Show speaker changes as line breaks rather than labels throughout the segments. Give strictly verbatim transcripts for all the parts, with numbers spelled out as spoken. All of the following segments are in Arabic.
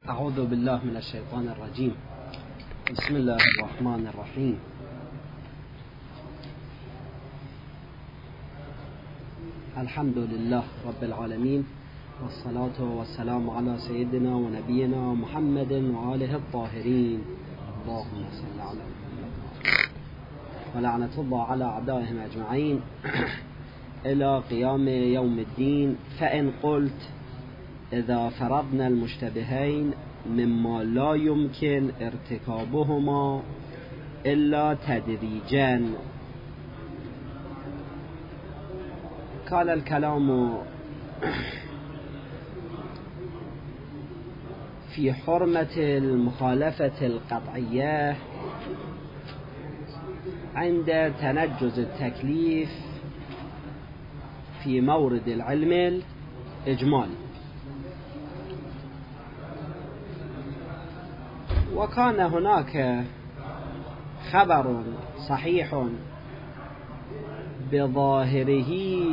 أعوذ بالله من الشيطان الرجيم. بسم الله الرحمن الرحيم. الحمد لله رب العالمين، والصلاة والسلام على سيدنا ونبينا محمد وآله الطاهرين. اللهم صل على محمد ولعنة الله على أعدائهم أجمعين إلى قيام يوم الدين. فإن قلت إذا فرضنا المشتبهين مما لا يمكن ارتكابهما إلا تدريجا، كان الكلام في حرمة المخالفة القطعية عند تنجز التكليف في مورد العلم الإجمالي. وكان هناك خبر صحيح بظاهره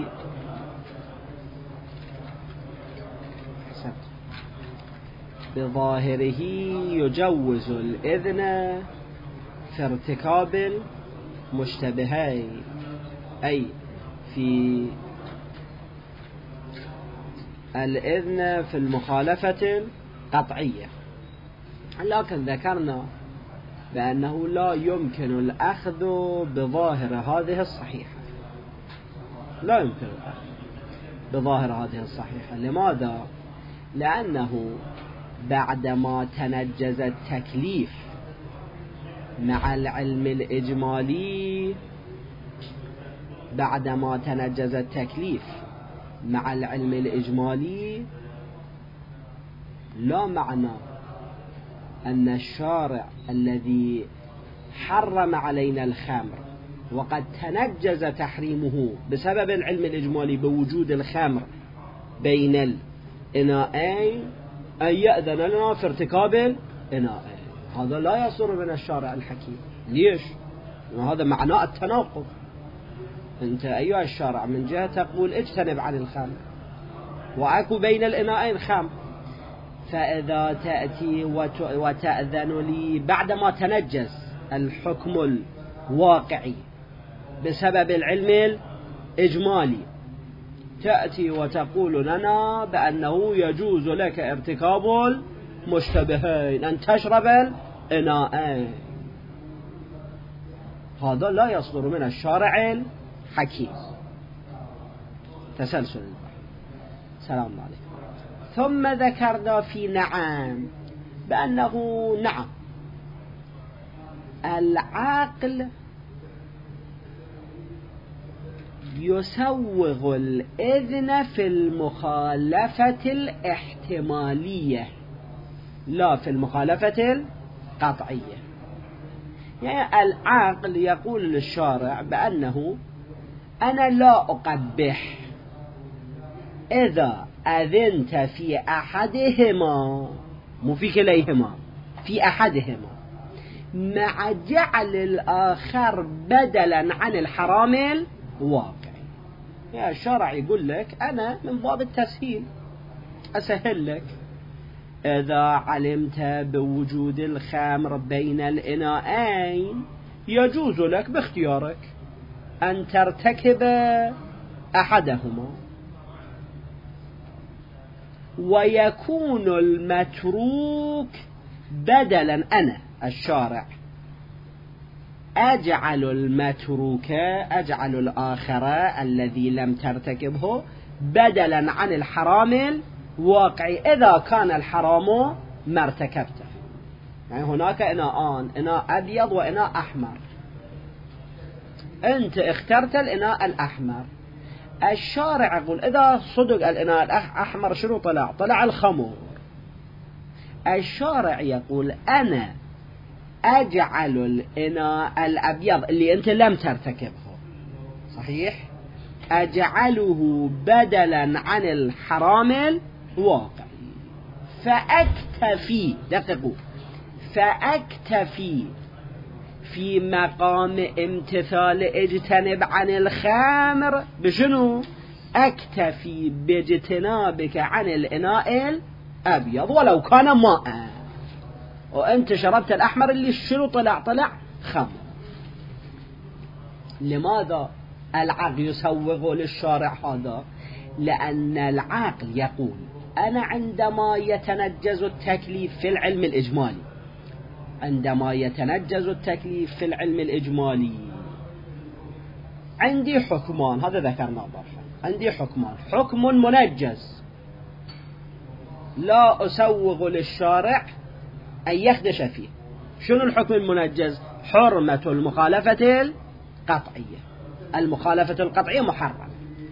بظاهره يجوز الإذن في ارتكاب المشتبهين، أي في الإذن في المخالفة القطعية، لكن ذكرنا بأنه لا يمكن الأخذ بظاهر هذه الصحيحة، لا يمكن الأخذ بظاهر هذه الصحيحة. لماذا؟ لأنه بعدما تنجز التكليف مع العلم الإجمالي بعدما تنجز التكليف مع العلم الإجمالي لا معنى أن الشارع الذي حرم علينا الخمر وقد تنجز تحريمه بسبب العلم الإجمالي بوجود الخمر بين الإناءين أن يأذن لنا في ارتكاب الإناءين. هذا لا يصدر من الشارع الحكيم. ليش؟ هذا معناه التناقض. أنت أيها الشارع من جهة تقول اجتنب عن الخمر، وأكو بين الإناءين خمر، فإذا تأتي وتأذن لي بعدما تنجز الحكم الواقعي بسبب العلم الإجمالي، تأتي وتقول لنا بأنه يجوز لك ارتكاب المشتبهين، أن تشرب الإناءين. هذا لا يصدر من الشارع الحكيم. تسلسل البحث. سلام عليكم. ثم ذكرنا في نعم بأنه نعم العقل يسوغ الإذن في المخالفة الاحتمالية لا في المخالفة القطعية. يعني العقل يقول للشارع بأنه أنا لا أقبح إذا أذنت في أحدهما، مو في كليهما، في أحدهما، مع جعل الآخر بدلا عن الحرام الواقع. يا الشرع يقول لك أنا من باب التسهيل أسهل لك، إذا علمت بوجود الخمر بين الإناءين يجوز لك باختيارك أن ترتكب أحدهما، ويكون المتروك بدلا، أنا الشارع أجعل المتروك أجعل الآخر الذي لم ترتكبه بدلا عن الحرام الواقعي إذا كان الحرام ما ارتكبته. يعني هناك إناءان، إناء أبيض وإناء أحمر، أنت اخترت الإناء الأحمر. الشارع يقول إذا صدق الإناء الأحمر شنو طلع؟ طلع الخمر. الشارع يقول أنا أجعل الإناء الأبيض اللي أنت لم ترتكبه، صحيح، أجعله بدلا عن الحرام الواقع، فأكتفي، دققوا، فأكتفي في مقام امتثال اجتنب عن الخمر بشنو؟ أكتفي باجتنابك عن الإناء الأبيض ولو كان ماء. وأنت شربت الأحمر اللي شنو طلع طلع خمر. لماذا العقل يسوغ للشارع هذا؟ لأن العقل يقول أنا عندما يتنجز التكليف في العلم الإجمالي عندما يتنجز التكليف في العلم الإجمالي عندي حكمان، هذا ذكرنا برفا، عندي حكمان، حكم منجز لا أسوغ للشارع أن يخدش فيه. شنو الحكم المنجز؟ حرمة المخالفة القطعية. المخالفة القطعية محرمة.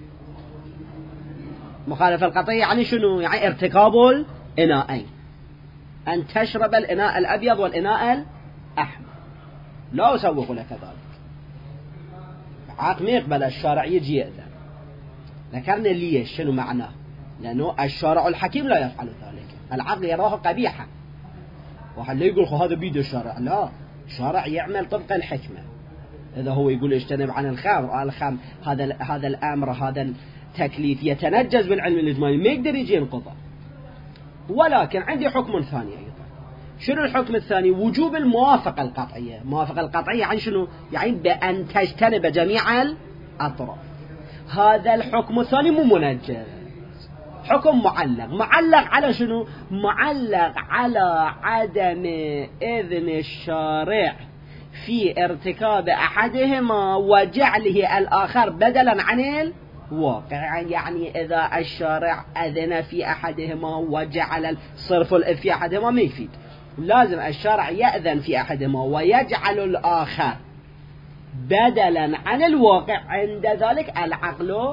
مخالفة القطعية يعني شنو؟ يعني ارتكاب الإناءين، أن تشرب الإناء الأبيض والإناء الأحمر، لا أسوغ لك ذلك. عاق ما يقبل الشارع يجي يأذن. ذكرنا ليش شنو معناه؟ لأنه الشارع الحكيم لا يفعل ذلك، العقل يراه قبيحا. واحد لا يقول هذا بيد الشارع، لا، الشارع يعمل طبق الحكمة. إذا هو يقول اجتنب عن الخمر، الخمر هذا هذا الأمر، هذا التكليف يتنجز بالعلم الإجمالي، ما يقدر يجي ينقضه. ولكن عندي حكم ثاني أيضا. شنو الحكم الثاني؟ وجوب الموافقة القطعية. الموافقة القطعية يعني شنو؟ يعني بأن تجتنب جميع الأطراف. هذا الحكم الثاني مو منجز، حكم معلق. معلق على شنو؟ معلق على عدم إذن الشارع في ارتكاب أحدهما وجعله الآخر بدلا عن الواقع. يعني إذا الشارع أذن في أحدهما وجعل الصرف في أحدهما ما يفيد، لازم الشارع يأذن في أحدهما ويجعل الآخر بدلا عن الواقع. عند ذلك العقل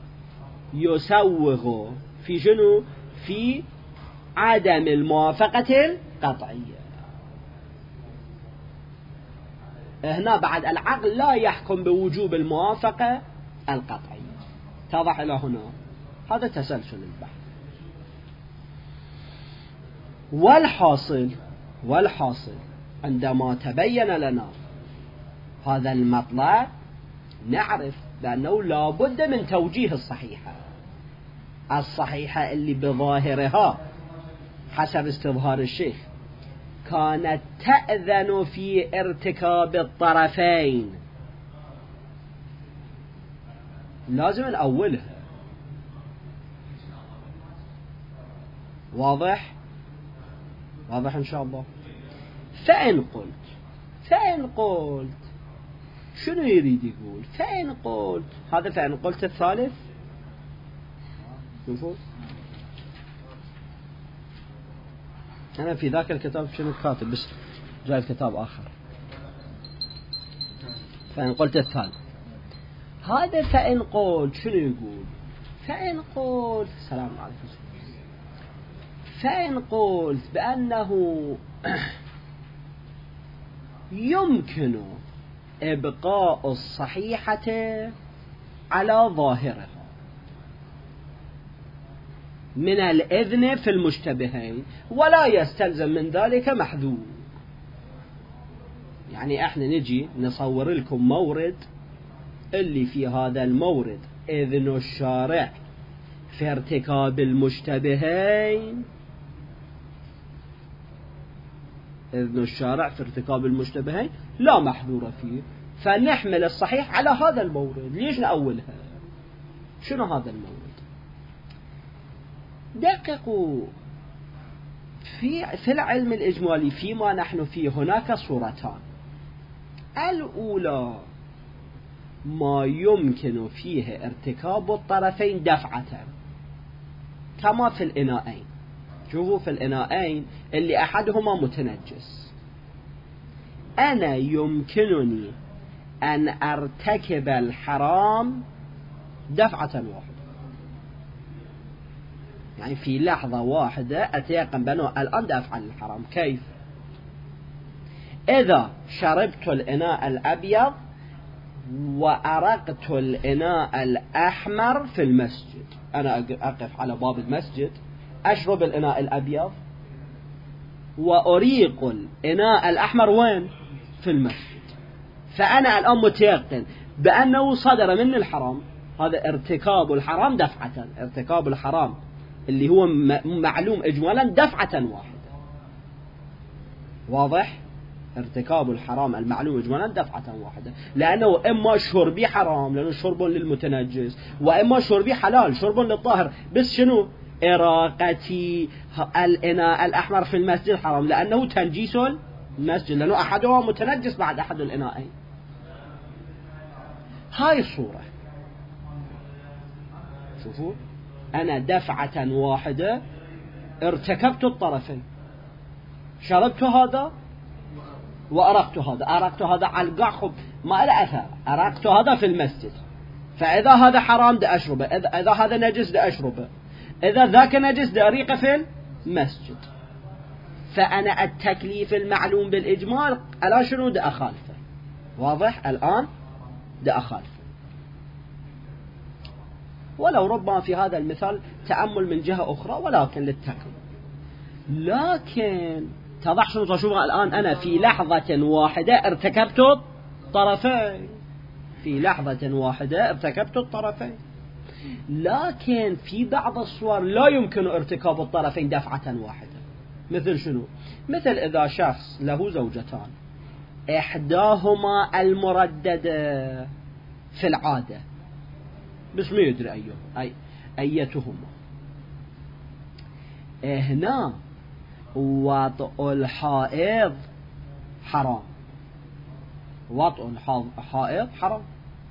يسوغ في شنو؟ في عدم الموافقة القطعية. هنا بعد العقل لا يحكم بوجوب الموافقة القطعية. اتضح إلى هنا؟ هذا تسلسل البحث. والحاصل والحاصل عندما تبين لنا هذا المطلب نعرف بأنه لا بد من توجيه الصحيحة. الصحيحة اللي بظاهرها حسب استظهار الشيخ كانت تأذن في ارتكاب الطرفين، لازم نأولها. واضح؟ واضح إن شاء الله. فإن قلت فإن قلت شنو يريد يقول؟ فإن قلت هذا فإن قلت الثالث شوفوا، أنا في ذاك الكتاب شنو كاتب بس جاي كتاب آخر. فإن قلت الثالث هذا فإن قلت شنو يقول؟ فإن قلت السلام عليكم فإن قلت بأنه يمكن إبقاء الصحيحة على ظاهرها من الإذن في المشتبهين ولا يستلزم من ذلك محذور. يعني احنا نجي نصور لكم مورد اللي في هذا المورد إذن الشارع في ارتكاب المشتبهين، إذن الشارع في ارتكاب المشتبهين لا محذور فيه، فنحمل الصحيح على هذا المورد. ليش نأولها؟ شنو هذا المورد؟ دققوا في في العلم الإجمالي فيما نحن فيه هناك صورتان. الأولى ما يمكن فيه ارتكاب الطرفين دفعة كما في الإناءين. شوفوا في الإناءين اللي أحدهما متنجس، أنا يمكنني أن أرتكب الحرام دفعة واحدة، يعني في لحظة واحدة أتيقن بأنه الآن أفعل الحرام. كيف؟ إذا شربت الإناء الأبيض وأرقت الإناء الأحمر في المسجد، أنا أقف على باب المسجد أشرب الإناء الأبيض وأريق الإناء الأحمر وين؟ في المسجد. فأنا الآن متيقن بأنه صدر مني الحرام. هذا ارتكاب الحرام دفعة، ارتكاب الحرام اللي هو معلوم إجمالا دفعة واحدة. واضح؟ ارتكاب الحرام المعلوم إجمالا دفعة واحدة، لأنه إما شربي حرام لأنه شرب للمتنجس، وإما شربي حلال شرب للطاهر. بس شنو؟ إراقتي الإناء الأحمر في المسجد حرام لأنه تنجيس المسجد، لأنه أحدها متنجس بعد أحد الإناءين. هاي الصورة. شوفوا، أنا دفعة واحدة ارتكبت الطرفين، شربت هذا وأرقت هذا. أرقت هذا على القعب ما له أثر، أرقت هذا في المسجد، فإذا هذا حرام دا أشربه، إذا هذا نجس دا أشربه، إذا ذاك نجس دا أريقه في المسجد. فأنا التكليف المعلوم بالإجمال ألا شنو دا أخالفه. واضح؟ الآن دا أخالفه. ولو ربما في هذا المثال تأمل من جهة أخرى ولكن للتكمل. لكن تضح شنو تشوف الآن؟ أنا في لحظة واحدة ارتكبت الطرفين، في لحظة واحدة ارتكبت الطرفين. لكن في بعض الصور لا يمكن ارتكاب الطرفين دفعة واحدة. مثل شنو؟ مثل إذا شخص له زوجتان، إحداهما المرددة في العادة بس ما يدري أيهم أي أيتهما، هنا وطء الحائض حرام، وطء الحائض حرام.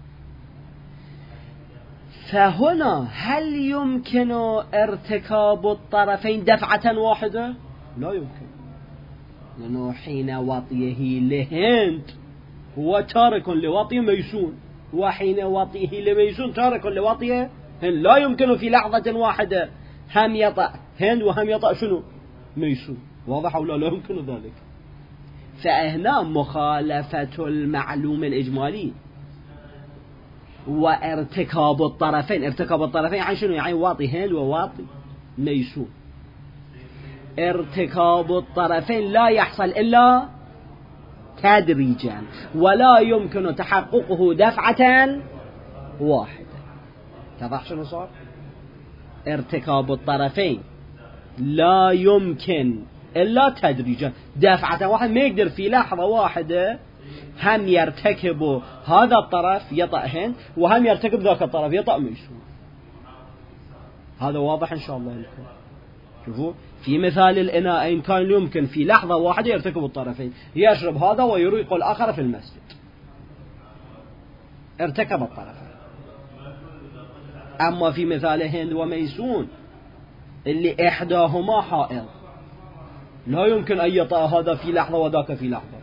فهنا هل يمكن ارتكاب الطرفين دفعة واحدة؟ لا يمكن، لأنه حين وطيه لهند هو تارك لوطي ميسون، وحين وطيه لميسون تارك لوطيه هند. لا يمكن في لحظة واحدة هم يطأ هند وهم يطأ شنو؟ ميسون. واضح أو لا؟ لا يمكن ذلك. فهنا مخالفة المعلوم الإجمالي وارتكاب الطرفين. ارتكاب الطرفين يعني شنو؟ يعني واطي هند وواطي ميسون. ارتكاب الطرفين لا يحصل إلا تدريجا، ولا يمكن تحققه دفعة واحدة. تضح شنو صار؟ ارتكاب الطرفين لا يمكن إلا تدريجا، دفعة واحدة. ما يقدر في لحظة واحدة هم يرتكب هذا الطرف يطأ هند وهم يرتكب ذاك الطرف يطأ ميسون. هذا واضح إن شاء الله لكم. شوفوا في مثال الإناءين كان يمكن في لحظة واحدة يرتكب الطرفين، يشرب هذا ويريق الآخر في المسجد، ارتكب الطرفين. أما في مثال هند وميسون اللي إحداهما حائض لا يمكن أن يطأ هذا في لحظة وذاك في لحظة،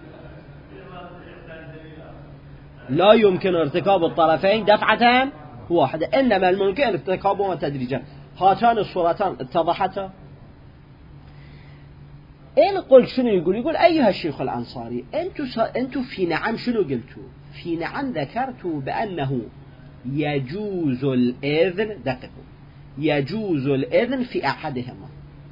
لا يمكن ارتكاب الطرفين دفعة واحدة، إنما الممكن ارتكابهما تدريجا. هاتان الصورتان اتضحتا. إن قلت شنو يقول؟ يقول أيها الشيخ الأنصاري، أنتوا أنتوا في نعم شنو قلتوا؟ في نعم ذكرتوا بأنه يجوز الإذن، دقيقوا، يجوز الإذن في أحدهما،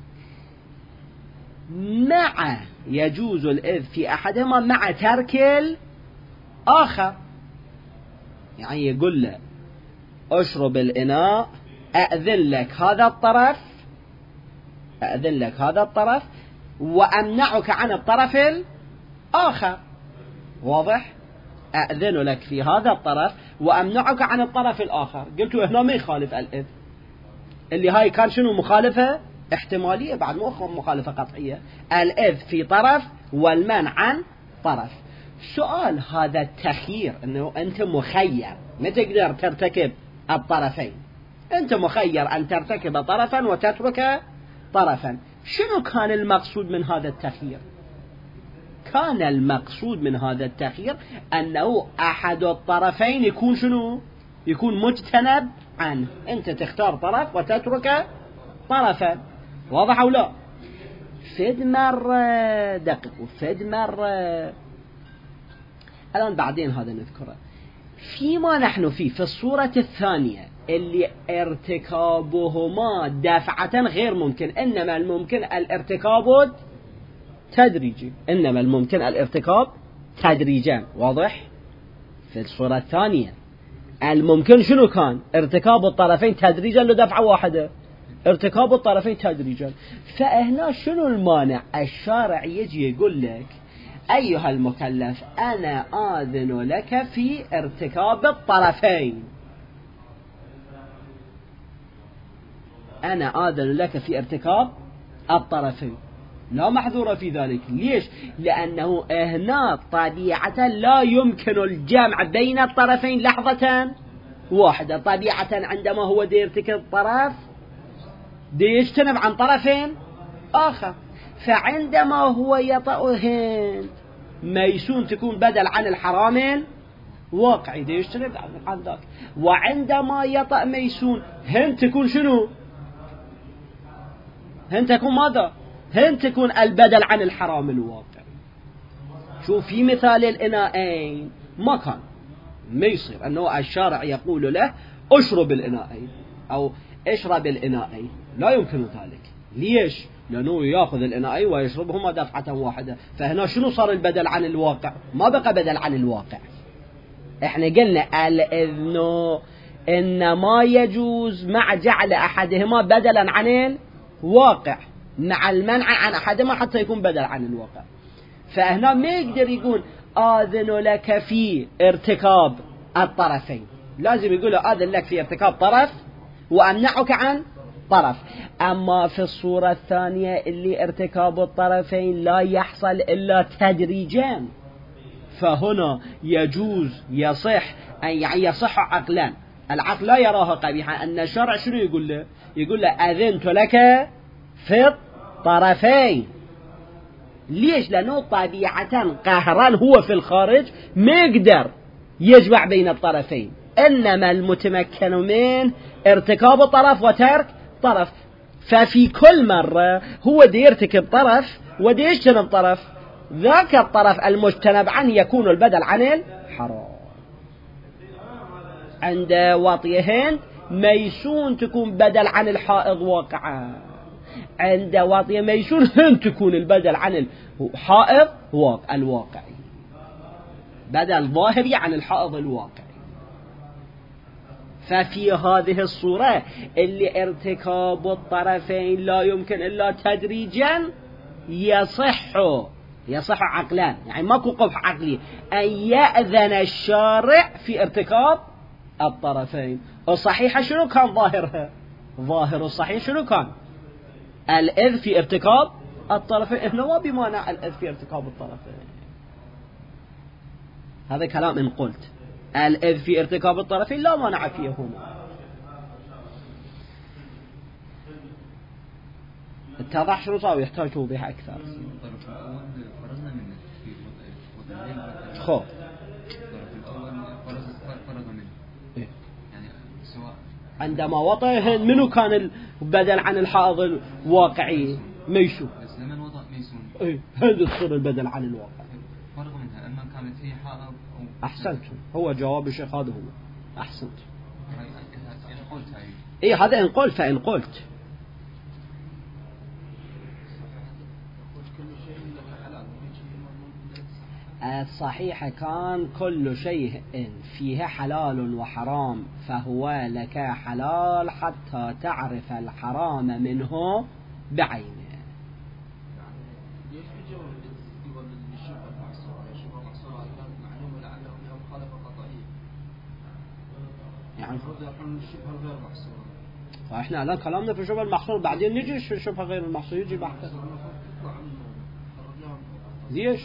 مع يجوز الإذن في أحدهما مع ترك الآخر. يعني يقول له أشرب الإناء، أأذن لك هذا الطرف، أأذن لك هذا الطرف وأمنعك عن الطرف الآخر. واضح؟ أأذن لك في هذا الطرف وأمنعك عن الطرف الآخر. قلت هنا ما يخالف الإذن، اللي هاي كان شنو؟ مخالفة احتمالية بعد مو مخالفة قطعية. الإذن في طرف والمنع عن طرف. سؤال هذا التخيير، أنه أنت مخير ما تقدر ترتكب الطرفين، أنت مخير أن ترتكب طرفا وتترك طرفا. شنو كان المقصود من هذا التخيير؟ كان المقصود من هذا التخيير أنه أحد الطرفين يكون شنو؟ يكون مجتنب عنه. أنت تختار طرف وتترك طرفا. واضح أو لا؟ فد مرة دقيق وفد مرة الآن بعدين هذا نذكره. فيما نحن فيه في الصورة الثانية اللي ارتكابهما دافعة غير ممكن، إنما الممكن الارتكاب تدريجي، إنما الممكن الارتكاب تدريجا. واضح؟ في الصورة الثانية الممكن شنو كان؟ ارتكاب الطرفين تدريجا لدفعة واحدة. ارتكاب الطرفين تدريجا. فهنا شنو المانع؟ الشارع يجي يقول لك أيها المكلف أنا آذن لك في ارتكاب الطرفين، أنا آذن لك في ارتكاب الطرفين، لا محذور في ذلك. ليش؟ لأنه هنا طبيعة لا يمكن الجمع بين الطرفين لحظة واحدة. طبيعة عندما هو دي يرتكب طرف دي يجتنب عن طرفين آخر، فعندما هو يطأ هند ميسون تكون بدل عن الحرام واقعي دي يجتنب عن ذاك، وعندما يطأ ميسون هند تكون شنو؟ هند تكون ماذا؟ هند تكون البدل عن الحرام الواقع. شوف في مثال الإناءين ما كان ما يصير أنه الشارع يقول له أشرب الإناءين أو اشرب الإناءين، لا يمكن ذلك. ليش؟ لأنه يأخذ الإناءين ويشربهما دفعة واحدة. فهنا شنو صار البدل عن الواقع؟ ما بقى بدل عن الواقع. احنا قلنا الإذن إنما يجوز مع جعل أحدهما بدلا عن الواقع مع المنع عن أحدهما حتى يكون بدل عن الواقع. فهنا ما يقدر يقول آذن لك في ارتكاب الطرفين، لازم يقول آذن لك في ارتكاب طرف وأمنعك عن طرف. أما في الصورة الثانية اللي ارتكاب الطرفين لا يحصل إلا تدريجا، فهنا يجوز يصح أن يعني يصح عقلا. العقل لا يراه قبيحا. أن الشرع شنو يقول له؟ يقول له أذنت لك في الطرفين. ليش؟ لأنه طبيعة قهرا هو في الخارج ما يقدر يجمع بين الطرفين، إنما المتمكن من ارتكاب طرف وترك طرف. ففي كل مرة هو دي يرتكب طرف ودي يجتنب طرف، ذاك الطرف المجتنب عنه يكون البدل عن الحرام. عند وطي هند ميسون تكون بدل عن الحائض واقعا، عند وطي ميسون هند تكون البدل عن الحائض الواقعي، بدل ظاهري عن الحائض الواقعي. ففي هذه الصورة اللي ارتكاب الطرفين لا يمكن إلا تدريجا يصح يصح عقلان، يعني ماكو قبح عقلي أن يأذن الشارع في ارتكاب الطرفين. الصحيحة شنو كان ظاهرها؟ ظاهر الصحيح شنو كان؟ الإذ في ارتكاب الطرفين. هنا ما بمانع الإذ في ارتكاب الطرفين. هذا كلام إن قلت الإذ في ارتكاب الطرفين لا مانع فيه هنا. اتضح شنو صار؟ يحتاج توضيح أكثر. خو عندما وطئ منو كان البدل عن الحائض الواقعي؟ ميسون.
بس لمن وضع ميسون
ايه هذا تصير البدل عن الواقع.
فرق منها اما كانت هي حائض.
احسنت، هو جواب الشيخ هذا هو. احسنت.
إن قلت هاي.
ايه هذا إن قلت. فإن قلت الصحيح كان كل شيء فيه حلال وحرام فهو لك حلال حتى تعرف الحرام منه بعينه. يعني فإحنا الآن كلامنا في الشبه المحصور، بعدين نجي في الشبه غير المحصور يجي بحث. ليش؟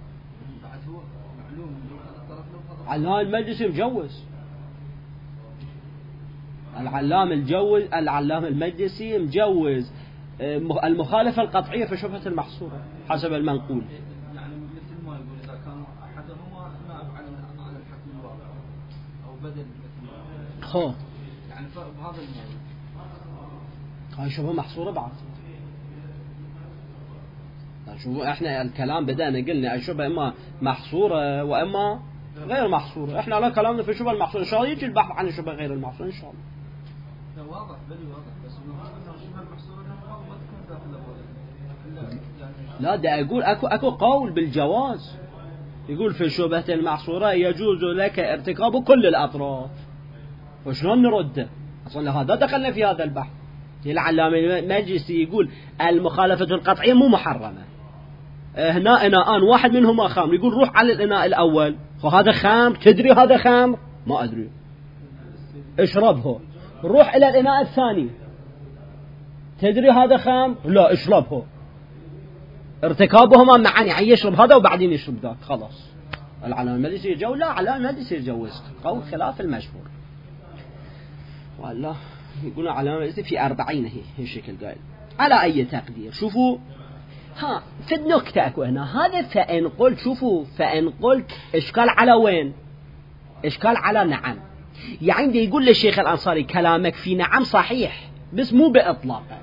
علام المجلسي مجوز، العلام الجوز العلام المجلسي مجوز المخالفة القطعية في شبهة المحصورة حسب المنقول.
يعني مثل ما يقول إذا كان أحدهما نائب عن عن الحكم الواقع أو بدل
خو
يعني بهذا الموضوع
هاي شبهة محصورة بعد. شوفوا احنا الكلام بدأنا قلنا الشبهة اما محصورة واما غير محصورة. احنا على كلامنا في الشبهة المحصورة، ان شاء الله يجي البحث عن الشبهة غير المحصورة ان شاء الله.
لا واضح بلي واضح، بس انه الشبهة المحصورة ما تكون داخل يعني.
لا ده اقول اكو اكو قول بالجواز، يقول في الشبهة المحصورة يجوز لك ارتكاب كل الاطراف. وشلون نرده؟ اصلا هذا دخلنا في هذا البحث. العلامة المجلسي يقول المخالفة القطعية مو محرمة. هنا إناءان واحد منهما خمر، يقول روح على الإناء الأول، وهذا خمر، تدري هذا خمر؟ ما أدري، اشربه. روح إلى الإناء الثاني، تدري هذا خمر؟ لا، اشربه. ارتكابهما معا، يعني يشرب هذا وبعدين يشرب ذاك، خلاص. العلامة المجلسي يجوز؟ لا، العلامة المجلسي يجوز، قول خلاف المشهور. والله يقولون علامة المجلسي في أربعين هي هالشكل قال. على أي تقدير شوفوا، ها في النكتة أكو هنا هذا. فإن قلت، شوفوا، فإن قلت إشكال على وين؟ إشكال على نعم. يعني دي يقول للشيخ الأنصاري كلامك في نعم صحيح بس مو بإطلاقه.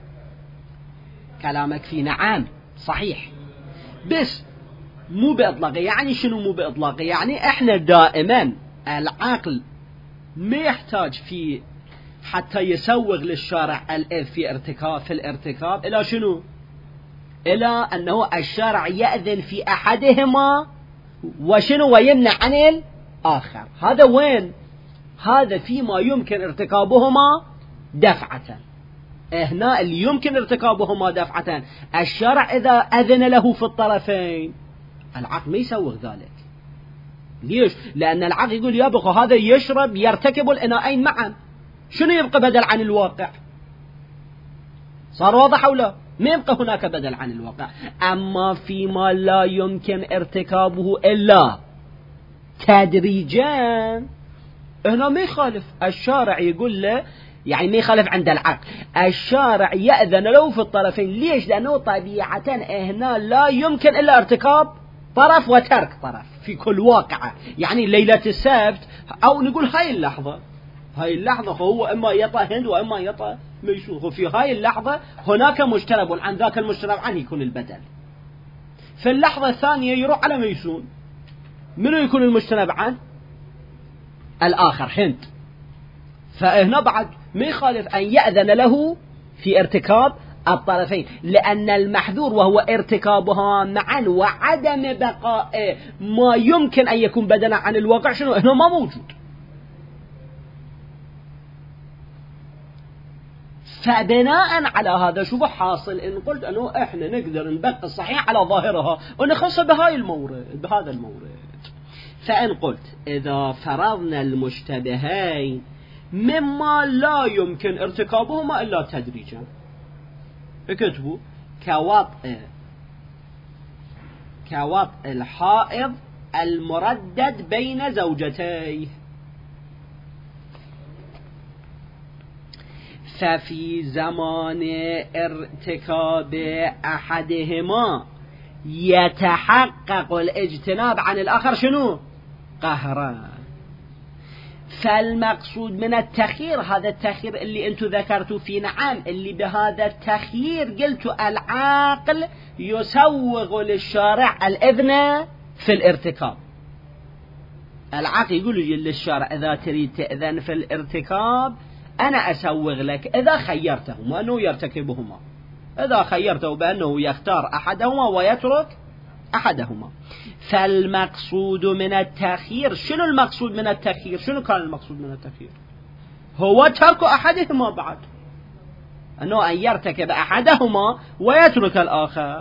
كلامك في نعم صحيح بس مو بإطلاقه. يعني شنو مو بإطلاقه؟ يعني إحنا دائما العقل ما يحتاج في حتى يسوغ للشارع الإذ في ارتكاب في الارتكاب إلى شنو؟ إلى أنه الشارع يأذن في أحدهما وشنو ويمنع عن الآخر. هذا وين؟ هذا فيما يمكن ارتكابهما دفعة. هنا اللي يمكن ارتكابهما دفعة الشارع إذا أذن له في الطرفين، العقل ما يسوغ ذلك. ليش؟ لأن العقل يقول يبقى هذا يشرب يرتكب الإناءين معا، شنو يبقى بدل عن الواقع؟ صار واضح أو لا؟ ما يبقى هناك بدل عن الواقع. أما فيما لا يمكن ارتكابه إلا تدريجا، هنا ما يخالف الشارع، يقول له يعني ما يخالف عند العقل. الشارع يأذن له في الطرفين. ليش؟ لأنه طبيعة هنا لا يمكن إلا ارتكاب طرف وترك طرف في كل واقعة. يعني ليلة السبت، أو نقول هاي اللحظة، هاي اللحظة هو إما يطأ هند وإما يطأ ميسون، وفي هاي اللحظة هناك مجتنب عن ذاك المجتنب عنه يكون البدل. في اللحظة الثانية يروح على ميسون، منو يكون المجتنب عنه؟ الآخر هند. فهنا بعد ما يخالف أن يأذن له في ارتكاب الطرفين، لأن المحذور وهو ارتكابها معا وعدم بقاء ما يمكن أن يكون بدلا عن الواقع شنو؟ هنا ما موجود. فبناء على هذا شوفوا حاصل إن قلت أنه إحنا نقدر نبقى الصحيح على ظاهرها ونخص بهاي المورد بهذا المورد. فإن قلت إذا فرضنا المشتبهين مما لا يمكن ارتكابهما إلا تدريجا، اكتبوا كوطء كوطء الحائض المردد بين زوجتيه، ففي زمان ارتكاب أحدهما يتحقق الاجتناب عن الآخر شنو؟ قهرا. فالمقصود من التخيير هذا التخيير اللي انتو ذكرتوا في نعم، اللي بهذا التخيير قلتوا العاقل يسوغ للشارع الإذن في الارتكاب. العاقل يقول للشارع إذا تريد تأذن في الارتكاب أنا أسوغ لك إذا خيرتهما أنه يرتكبهما، إذا خيرته بأنه يختار أحدهما ويترك أحدهما. فالمقصود من التخيير، شنو المقصود من التخيير؟ شنو كان المقصود من التخيير؟ هو ترك أحدهما بعد، أنه أن يرتكب أحدهما ويترك الآخر.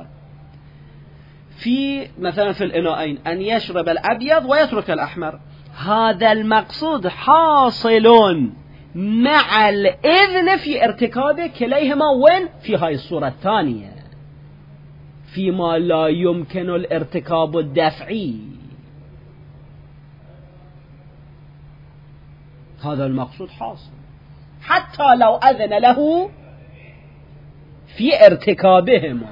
في مثلا في الإناءين أن يشرب الأبيض ويترك الأحمر، هذا المقصود حاصل مع الإذن في ارتكاب كليهما. وين؟ في هاي الصورة الثانية، فيما لا يمكن الارتكاب الدفعي. هذا المقصود حاصل حتى لو أذن له في ارتكابهما.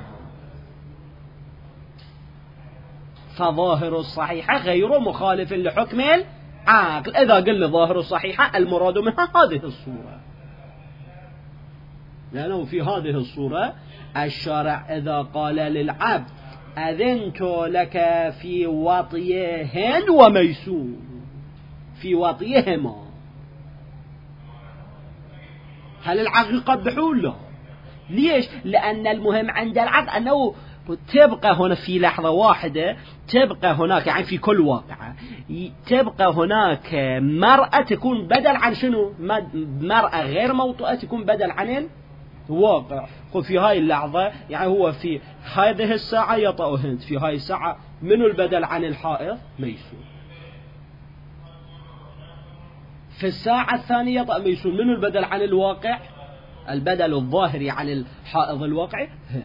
فظاهر الصحيحة غير مخالف لحكم العقل. إذا قلنا ظاهر الصحيحة المراد منها هذه الصورة، لأنه في هذه الصورة الشارع إذا قال للعبد أذنت لك في وطي هند وميسون، في وطيهما، هل العقل قبحوا له؟ ليش؟ لأن المهم عند العقل أنه تبقى هنا في لحظة واحدة، تبقى هناك يعني في كل واقعة تبقى هناك مرأة تكون بدل عن شنو؟ مرأة غير موطئة تكون بدل عن واقع. في هاي اللحظة يعني هو في هذه الساعة يطأ هند، في هاي الساعة منو البدل عن الحائض؟ ميسون. في الساعة الثانية يطأ ميسون، منو البدل عن الواقع؟ البدل الظاهري عن الحائض الواقعي هند.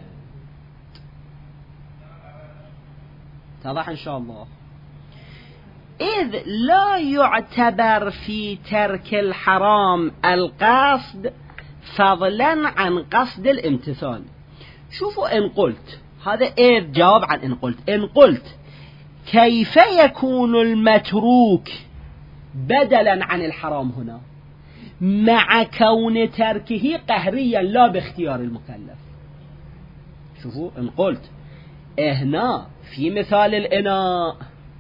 اتضح إن شاء الله. إذ لا يعتبر في ترك الحرام القصد فضلا عن قصد الامتثال. شوفوا إن قلت هذا إذ جواب عن إن قلت. إن قلت كيف يكون المتروك بدلا عن الحرام هنا مع كون تركه قهريا لا باختيار المكلف؟ شوفوا إن قلت هنا في مثال الإناء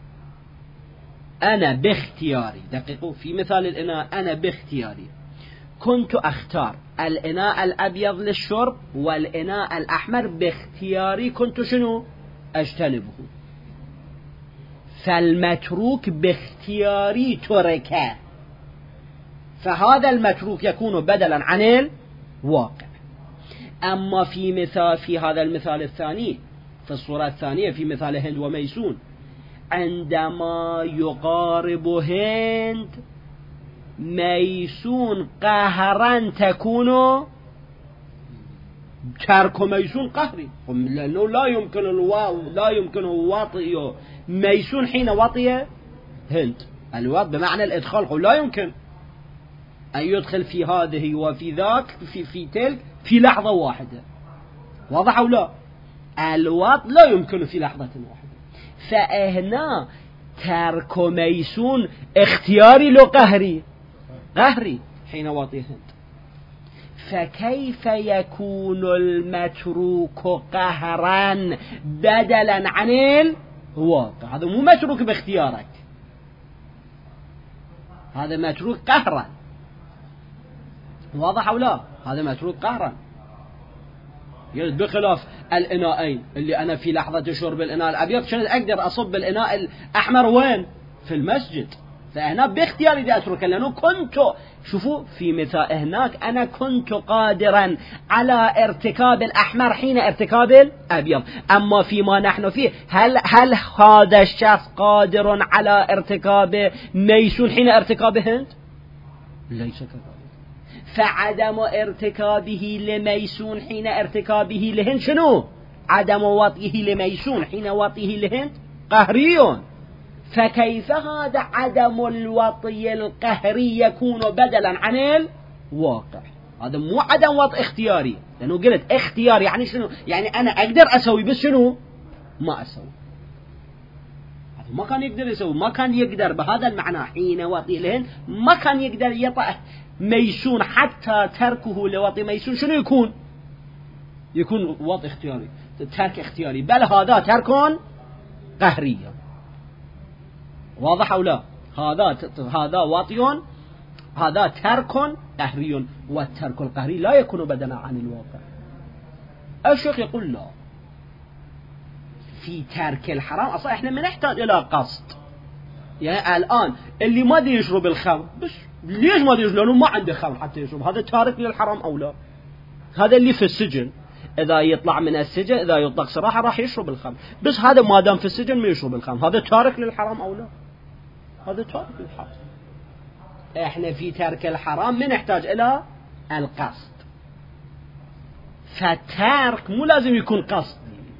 أنا باختياري، دقيقوا، في مثال الإناء أنا باختياري كنت أختار الإناء الأبيض للشرب والإناء الأحمر باختياري كنت شنو أجتنبه، فالمتروك باختياري تركه، فهذا المتروك يكون بدلا عن الواقع. أما في مثال في هذا المثال الثاني، في الصورة الثانية في مثال هند وميسون، عندما يقارب هند ميسون قهرا تكون ترك ميسون قهري، لأنه لا يمكن الواو لا يمكن وطئ ميسون حين وطئ هند. الوط بمعنى الإدخال، لا يمكن أن يدخل في هذه وفي ذاك في في تلك في لحظة واحدة. واضح أو لا؟ الوط لا يمكن في لحظة واحدة. فهنا ترك ميسون اختياري لو قهري قهري حين وطئ هند. فكيف يكون المتروك قهرا بدلا عن الواقع؟ هذا مو متروك باختيارك، هذا متروك قهرا. واضح أو لا؟ هذا متروك قهرا. بخلاف الإناءين اللي أنا في لحظة شرب الإناء الأبيض شنو أقدر أصب الإناء الأحمر وين؟ في المسجد. فهنا باختياري دي أترك، لأنه كنت شوفوا في مثال هناك أنا كنت قادرا على ارتكاب الأحمر حين ارتكاب الأبيض. أما فيما نحن فيه هل هل هذا الشخص قادر على ارتكاب ميسون حين ارتكاب هند؟ ليس كذلك. فعدم ارتكابه لميسون حين ارتكابه لهند شنو؟ عدم وطئه لميسون حين وطئه لهند قهري. فكيف هذا عدم الوطي القهري يكون بدلا عن الواقع؟ هذا مو عدم وطئ اختياري، لأنه قلت اختياري يعني شنو؟ يعني أنا أقدر أسوي بس شنو؟ ما أسوي. هذا ما كان يقدر يسوي، ما كان يقدر بهذا المعنى حين وطئ لهند ما كان يقدر يطأ ميسون حتى تركه لوطئ ميسون شنو يكون؟ يكون وطئ اختياري، ترك اختياري، بل هذا ترك قهري. واضح أو لا؟ هذا هذا واطي، هذا ترك قهري، والترك القهري لا يكون بدلا عن الواقع. الشيخ يقول لا، في ترك الحرام أصلا إحنا ما نحتاج إلى قصد. يعني الآن اللي ما دي يشرب الخمر بس ليش ما دي يشرب؟ لأنه ما عنده خمر حتى يشرب، هذا تارك للحرام أو لا؟ هذا اللي في السجن إذا يطلع من السجن إذا يطلق سراحة راح يشرب الخمر، بس هذا ما دام في السجن ما يشرب الخمر، هذا تارك للحرام أو لا؟ هذا تارك للحرام. إحنا في ترك الحرام ما نحتاج إلى القصد، فالترك مو لازم يكون قصد،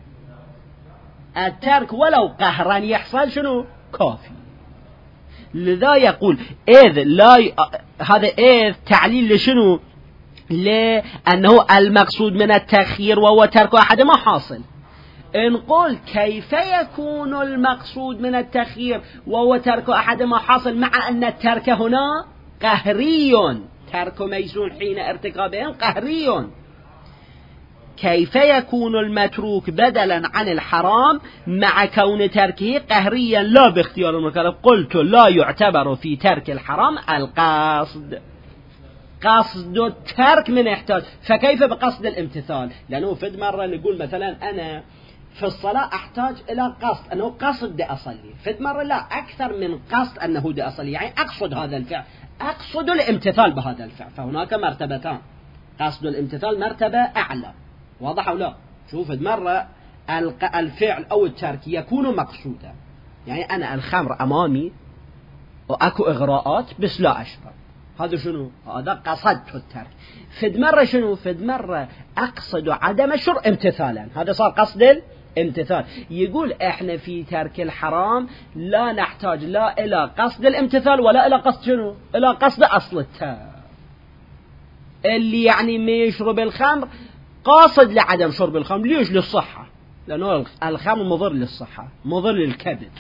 الترك ولو قهرا يحصل شنو؟ كافي. لذا يقول إذ لا ي... هذا إذ تعليل لشنو؟ لأنه المقصود من التأخير وهو ترك أحد ما حاصل. إن قل كيف يكون المقصود من التأخير وهو ترك أحد ما حاصل مع أن الترك هنا قهري، ترك ميسون حين ارتكابهم قهري، كيف يكون المتروك بدلا عن الحرام مع كون تركه قهريا لا باختيار المكلف؟ قلت لا يعتبر في ترك الحرام القصد. قصد الترك من يحتاج، فكيف بقصد الامتثال؟ لأنه فد مرة نقول مثلا أنا في الصلاة أحتاج إلى قصد أنه قصد دي أصلي، فد مرة لا أكثر من قصد أنه دي أصلي، يعني أقصد هذا الفعل، أقصد الامتثال بهذا الفعل. فهناك مرتبتان، قصد الامتثال مرتبة أعلى. واضح أو لا؟ شوف مرة الفعل أو الترك يكون مقصودا، يعني أنا الخمر أمامي وأكو إغراءات بس لا أشرب، هذا شنو؟ هذا قصدت الترك. فد مرة شنو؟ فد مرة أقصد عدم الشرب امتثالا، هذا صار قصد الامتثال. يقول إحنا في ترك الحرام لا نحتاج لا إلى قصد الامتثال ولا إلى قصد شنو؟ إلى قصد أصل الترك. اللي يعني ما يشرب الخمر قاصد لعدم شرب الخمر، ليش؟ للصحة، لأنه الخمر مضر للصحة، مضر للكبد.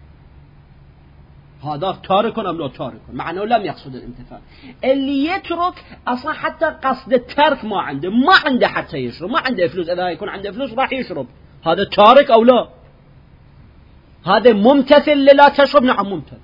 هذا تارك أم لا تارك، مع أنه لم يقصد الامتثال. اللي يترك أصلا حتى قصد الترك ما عنده، ما عنده حتى يشرب، ما عنده فلوس، إذا يكون عنده فلوس راح يشرب، هذا تارك أو لا؟ هذا ممتثل للا تشرب؟ نعم ممتثل.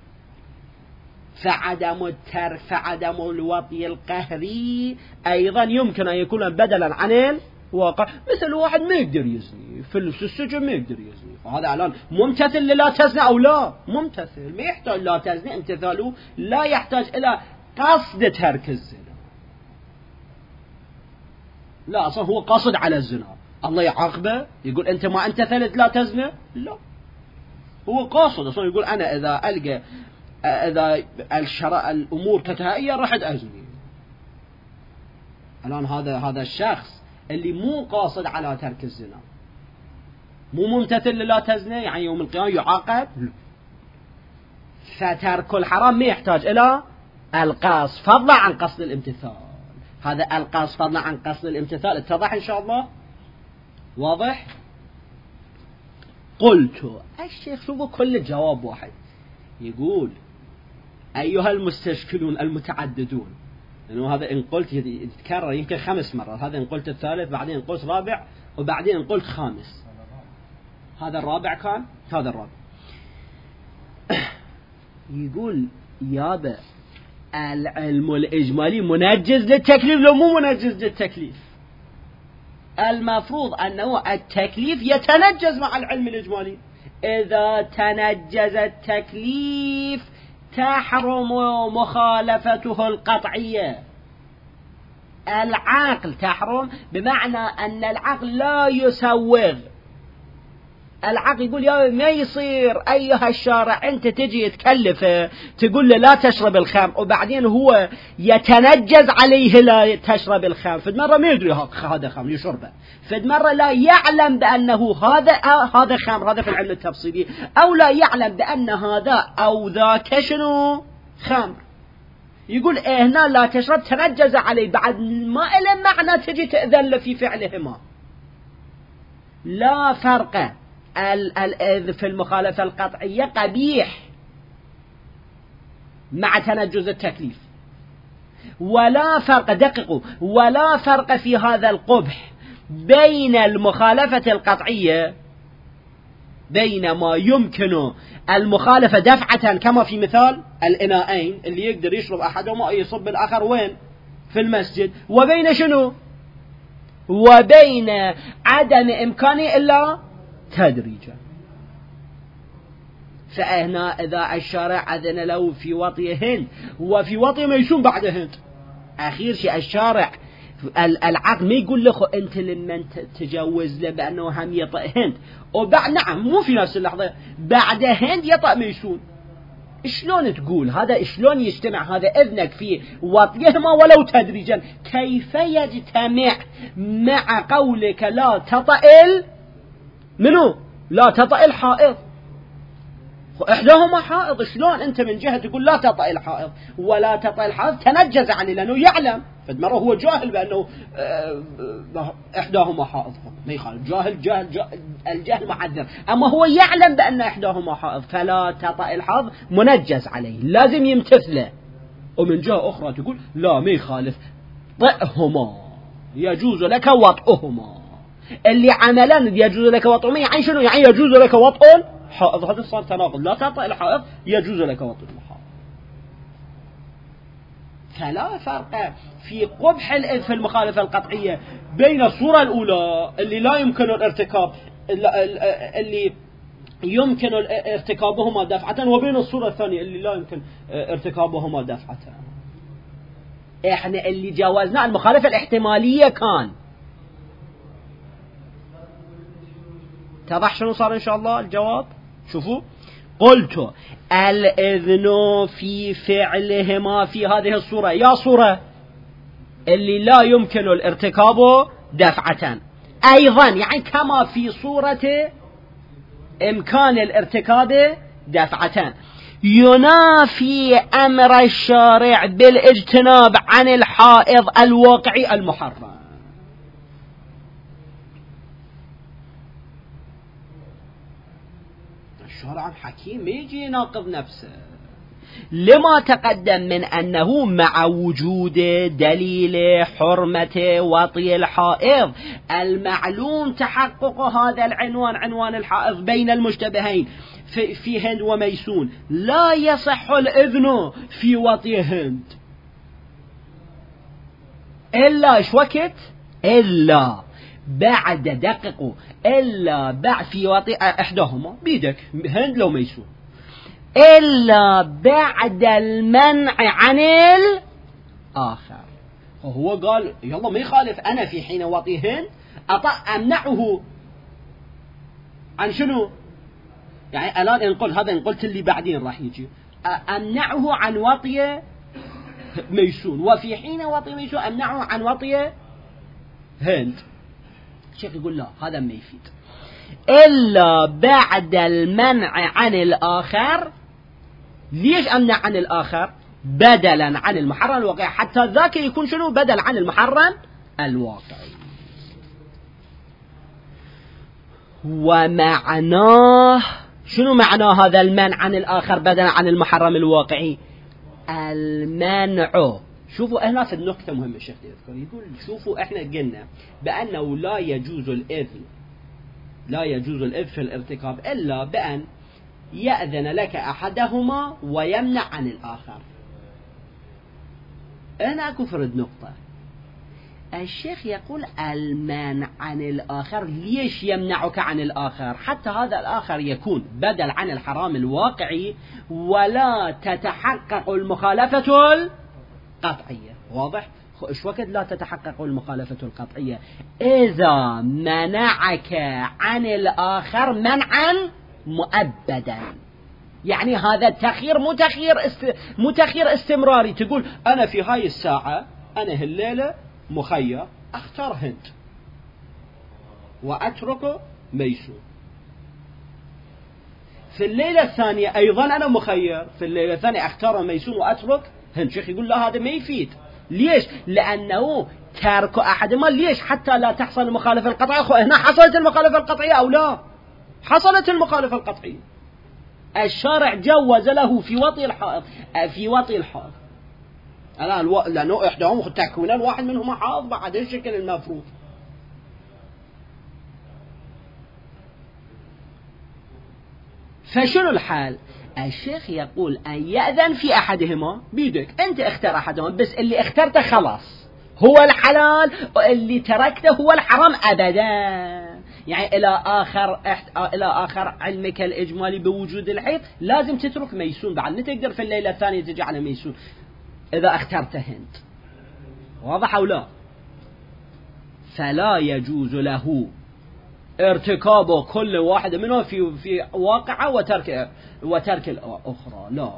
فعدم الترك فعدم الوطي القهري أيضا يمكن أن يكون بدلا عن الواقع. مثل واحد ما يقدر يزني في السجن، ما يقدر يزني، فهذا الآن ممتثل للا تزني أو لا؟ ممتثل، ما يحتاج لا تزني، امتثاله لا يحتاج إلى قصد ترك الزنا. لا، أصلا هو قاصد على الزنا، الله يعاقبه يقول أنت ما امتثلت لا تزني؟ لا، هو قاصد أصلا، يقول أنا إذا ألقى إذا الشرع الأمور تتهيأ راح أزني. الآن هذا هذا الشخص اللي مو قاصد على ترك الزنا، مو ممتثل لا تزني، يعني يوم القيامة يعاقب. فترك الحرام ما يحتاج إلى القصد فضلا عن قصد الامتثال. هذا القصد فضلا عن قصد الامتثال اتضح إن شاء الله؟ واضح؟ قلت الشيخ شوفوا كل الجواب واحد، يقول أيها المستشكلون المتعددون، لأنه هذا إن قلت يتكرر يمكن خمس مرات، هذا إن قلت الثالث، بعدين إن قلت رابع، وبعدين إن قلت خامس. هذا الرابع كان، هذا الرابع. يقول يابا العلم الإجمالي منجز للتكليف لو مو منجز للتكليف؟ المفروض أنه التكليف يتنجز مع العلم الإجمالي. إذا تنجز التكليف تحرم مخالفته القطعية. العقل تحرم بمعنى أن العقل لا يسوغ. العقل يقول يا ما يصير أيها الشارع أنت تجي تكلفه تقول له لا تشرب الخمر، وبعدين هو يتنجز عليه لا تشرب الخمر. فد مرة ما يدري هذا خمر يشربه، فد مرة لا يعلم بأنه هذا هذا خمر، هذا في العلم التفصيلي، أو لا يعلم بأن هذا أو ذاك شنو خمر. يقول إيه هنا لا تشرب، تنجز عليه، بعد ما إلى معنى تجي تأذن له في فعلهما. لا فرق الإذ في المخالفة القطعية قبيح مع تنجز التكليف، ولا فرق، دققوا، ولا فرق في هذا القبح بين المخالفة القطعية، بين ما يمكن المخالفة دفعة كما في مثال الإناءين اللي يقدر يشرب أحدهما يصب الآخر وين؟ في المسجد، وبين شنو؟ وبين عدم إمكانه إلا تدريجا. فهنا إذا الشارع أذن له في وطي هند وفي وطي ميسون بعد هند، أخير شيء الشارع العقل ما يقول له أنت لما تجوز له بأنه هم يطأ هند، وبعد نعم مو في نفس اللحظة بعد هند يطأ ميسون. شلون تقول هذا؟ شلون يجتمع هذا إذنك في وطيهما ولو تدريجا؟ كيف يجتمع مع قولك لا تطأ منو؟ لا تطأ الحائض، إحداهما حائض. شلون أنت من جهة تقول لا تطأ الحائض ولا تطأ الحائض؟ تنجز عليه لأنه يعلم، فدمره هو جاهل بأنه إحداهما حائض، ما يخالف، جاهل جاهل, جاهل الجهل معذر، أما هو يعلم بأن إحداهما حائض فلا تطأ الحائض منجز عليه، لازم يمتثله. ومن جهة أخرى تقول لا ما يخالف، طئهما يجوز لك وطئهما. اللي عملا يجوز لك وطئهما يعني شنو؟ يعني يجوز لك وطئ حائض، هذا صار تناقض، لا تطأ الحائض يجوز لك وطئ الحائض. فلا فرق في قبح الإذ في المخالفة القطعية بين الصورة الأولى اللي لا يمكن الارتكاب اللي يمكن ارتكابهما دفعة، وبين الصورة الثانية اللي لا يمكن ارتكابهما دفعة. احنا اللي جاوزنا المخالفة الاحتمالية كان. اتضح شنو صار إن شاء الله الجواب؟ شوفوا، قلت الإذن في فعلهما في هذه الصورة، يا صورة اللي لا يمكن الارتكاب دفعة، أيضا يعني كما في صورة إمكان الارتكاب دفعة، ينافي أمر الشارع بالاجتناب عن الحائض الواقعي المحرم. الشارع حكيم يجي يناقض نفسه لما تقدم من أنه مع وجود دليل حرمة وطي الحائض المعلوم تحقق هذا العنوان، عنوان الحائض بين المشتبهين في, في هند وميسون، لا يصح الإذن في وطي هند إلا إيش وقت؟ إلا بعد دققوا إلا بعد في وطي إحداهما بيدك هند لو ميسون، إلا بعد المنع عن الآخر. وهو قال يلا ما يخالف، أنا في حين وطي هند أمنعه عن شنو؟ يعني الآن إن قلت هذا إن قلت اللي بعدين راح يجي أمنعه عن وطي ميسون، وفي حين وطي ميسون أمنعه عن وطي هند. الشيخ يقول لا هذا ما يفيد، إلا بعد المنع عن الآخر. ليش أمنع عن الآخر؟ بدلا عن المحرم الواقعي، حتى ذاك يكون شنو؟ بدل عن المحرم الواقعي. ومعناه شنو معنى هذا المنع عن الآخر بدلا عن المحرم الواقعي؟ المنع، شوفوا هنا في النقطة مهمة الشيخ يذكر، يقول شوفوا احنا قلنا بأنه لا يجوز الإذن لا يجوز الإذن في الارتكاب إلا بأن يأذن لك أحدهما ويمنع عن الآخر. أنا أكو فرد نقطة، الشيخ يقول المنع عن الآخر، ليش يمنعك عن الآخر؟ حتى هذا الآخر يكون بدل عن الحرام الواقعي ولا تتحقق المخالفة القطعية. واضح؟ إيش وقت لا تتحقق المخالفة القطعية؟ إذا منعك عن الآخر منعا مؤبدا، يعني هذا التخيير متخير است... متخير استمراري. تقول أنا في هاي الساعة أنا هالليلة مخير أختار هند وأترك ميسون، في الليلة الثانية أيضا أنا مخير في الليلة الثانية أختار ميسون وأترك هند. شيخ يقول لا هذا ما يفيد. ليش؟ لأنه ترك أحدهما، ليش؟ حتى لا تحصل المخالفة القطعية. هنا حصلت المخالفة القطعية أو لا؟ حصلت المخالفة القطعية. الشارع جوز له في وطي الحائض في وطي الحائض الآن الو... لأنه إحداهم تكونا واحد منهما حائض بعد الشكل المفروض. فشنو الحال؟ الشيخ يقول أن يأذن في أحدهما بيدك، أنت اختار أحدهما، بس اللي اخترته خلاص هو الحلال واللي تركته هو الحرام أبدا. يعني إلى آخر إلى آخر علمك الإجمالي بوجود الحيض لازم تترك ميسون، بعد ما تقدر في الليلة الثانية تجي على ميسون إذا اخترت هند. واضح أو لا؟ فلا يجوز له ارتكاب كل واحد منهم في في واقعه وترك وترك الأخرى، لا،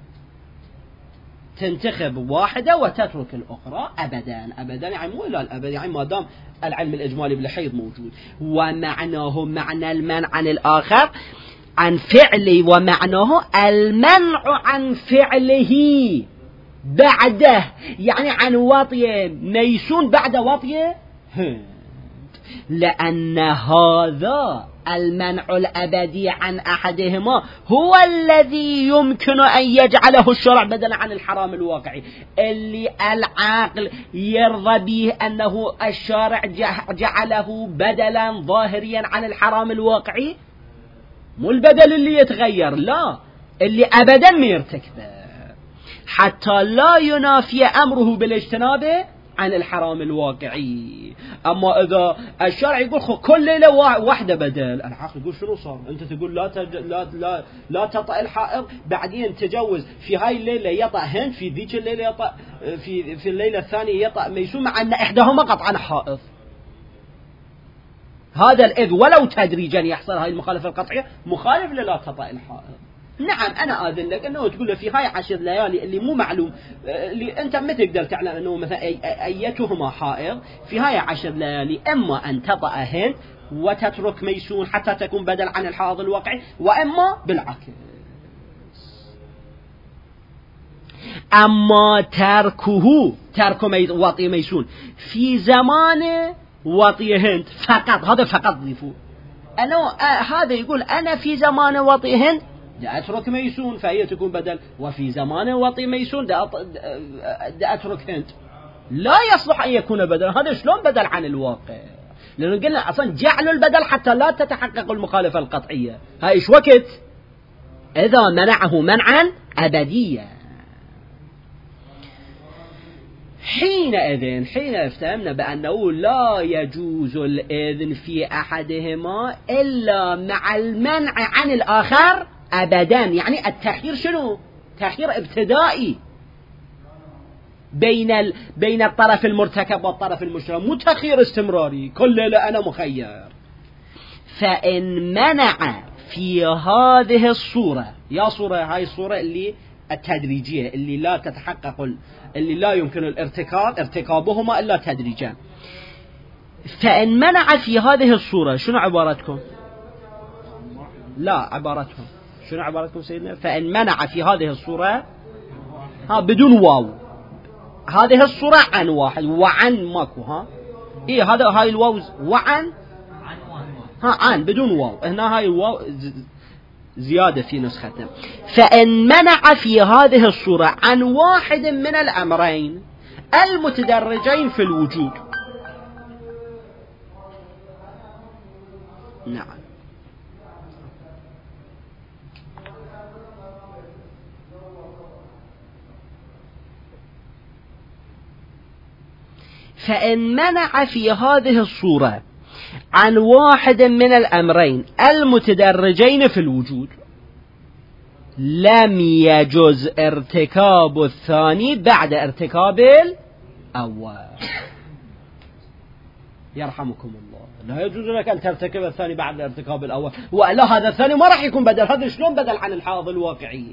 تنتخب واحدة وتترك الأخرى أبدا أبدا، يعني مو إلى الأبد، يعني ما دام العلم الإجمالي بالحيض موجود. ومعناه معنى المنع عن الآخر عن فعله، ومعناه المنع عن فعله بعده، يعني عن وطي ميسون بعد وطي هند، لأن هذا المنع الأبدي عن أحدهما هو الذي يمكن أن يجعله الشرع بدلا عن الحرام الواقعي، اللي العاقل يرضى به أنه الشارع جعله بدلا ظاهريا عن الحرام الواقعي، مو البدل اللي يتغير، لا، اللي أبدا ما يرتكبه، حتى لا ينافي أمره بالاجتناب عن الحرام الواقعي. أما إذا الشرع يقول كل ليلة واحدة بدل، العقل يقول شنو صار؟ أنت تقول لا تج... لا لا لا تطأ الحائض، بعدين تجوز في هاي الليلة يطأ هند، في ذيك الليلة يطأ، في في الليلة الثانية يطأ ميسون، مع أن إحداهما قطعا حائض. هذا الإذ ولو تدريجا يحصل هاي المخالفة القطعية مخالف للا تطأ الحائض. نعم أنا آذن لك أنه تقول له في هاي عشر ليالي اللي مو معلوم، اللي أنت ما تقدر تعلم أنه مثلا أيتهما حائض، في هاي عشر ليالي إما أن تطأ هند وتترك ميسون حتى تكون بدل عن الحائض الواقعي، وإما بالعكس. أما تركه ترك وطي ميسون في زمان وطي هند فقط، هذا فقط ضيفه. أنا هذا يقول أنا في زمان وطي هند دا أترك ميسون فهي تكون بدل، وفي زمان وطي ميسون دا, دا أترك هند، لا يصلح أن يكون بدل. هذا شلون بدل عن الواقع؟ لأنه قلنا أصلا جعل البدل حتى لا تتحقق المخالفة القطعية. هاي إيش وقت؟ إذا منعه منعا أبديا. حينئذ حين افتهمنا بأنه لا يجوز الإذن في أحدهما إلا مع المنع عن الآخر أبدا. يعني التخيير شنو؟ تخيير ابتدائي بين ال... بين الطرف المرتكب والطرف المشرع، مو تخيير استمراري كل ليلة أنا مخير. فإن منع في هذه الصورة، يا صورة هاي الصورة اللي التدريجية اللي لا تتحقق، اللي لا يمكن الارتكاب ارتكابهما إلا تدريجا. فإن منع في هذه الصورة، شنو عبارتكم؟ لا عبارتهم شنو عبارتكم سيدنا؟ فإن منع في هذه الصورة ها بدون واو، هذه الصورة عن واحد وعن ماكو، ها إيه هذا هاي الواو وعن ها عن بدون واو، هنا هاي الواو زيادة في نسختنا. فإن منع في هذه الصورة عن واحد من الأمرين المتدرجين في الوجود. نعم. فإن منع في هذه الصورة عن واحد من الأمرين المتدرجين في الوجود لم يجوز ارتكاب الثاني بعد ارتكاب الأول. يرحمكم الله، لا يجوز لك أن ترتكب الثاني بعد ارتكاب الأول، وإلا هذا الثاني ما راح يكون بدل. هذا شلون بدل عن الحائض الواقعي؟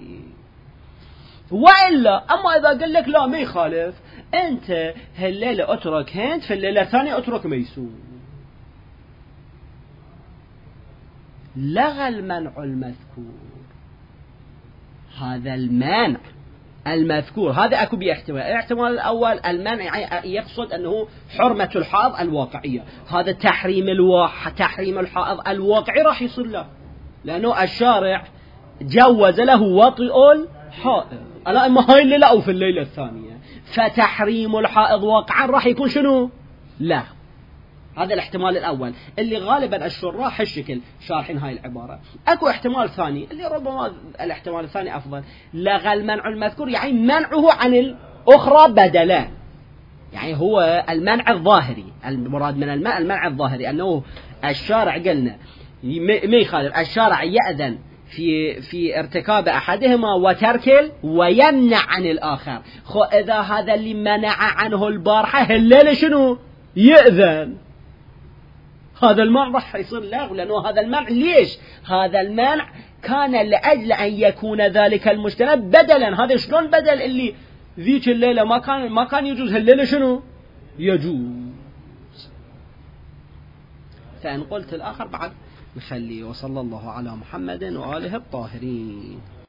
وإلا أما إذا قل لك لا ما يخالف، أنت هالليلة أترك هند، في الليلة الثانية أترك ميسون، لغى المنع المذكور. هذا المنع المذكور هذا أكو باحتمال. الاحتمال الأول المنع يقصد أنه حرمة الحائض الواقعية، هذا تحريم الواح تحريم الحائض الواقعي راح يصير له، لأنه الشارع جوز له وطئ الحائض ألا إما هاي الليلة أو في الليلة الثانية، فتحريم الحائض واقعا راح يكون شنو؟ لا. هذا الاحتمال الأول اللي غالبا الشراح الشكل شارحين هاي العبارة. أكو احتمال ثاني اللي ربما الاحتمال الثاني أفضل، لغى المنع المذكور يعني منعه عن الأخرى بدلا، يعني هو المنع الظاهري. المراد من المنع المنع الظاهري أنه الشارع قلنا ما يخالف، الشارع يأذن في في ارتكاب أحدهما وترك ويمنع عن الآخر. خو إذا هذا اللي منع عنه البارحة الليلة شنو؟ يأذن، هذا المنع راح يصير لغو، لأنه هذا المنع ليش؟ هذا المنع كان لأجل أن يكون ذلك المجتنب بدلا. هذا شلون بدل اللي ذيك الليلة ما كان ما كان يجوز، الليلة شنو؟ يجوز. فإن قلت الآخر بعد نخليه. وصلى الله على محمد وآله الطاهرين.